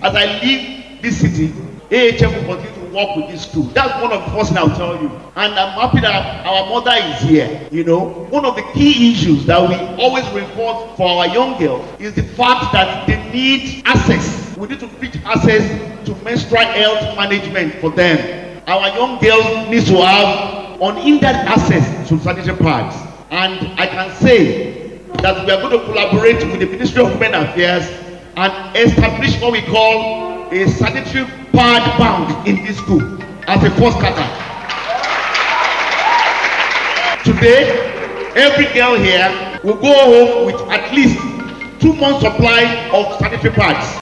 as I leave this city, AHF will continue to work with this school. That's one of the first things I'll tell you. And I'm happy that our mother is here. You know, one of the key issues that we always reinforce for our young girls is the fact that they need access. We need to reach access to menstrual health management for them. Our young girls need to have unhindered access to sanitary pads. And I can say that we are going to collaborate with the Ministry of Women Affairs and establish what we call a sanitary pad bank in this school as a first kata. Today, every girl here will go home with at least 2 months supply of sanitary pads.